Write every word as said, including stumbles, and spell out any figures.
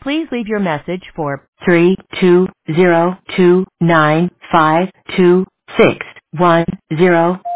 Please leave your message for three two zero two nine five two six one zero.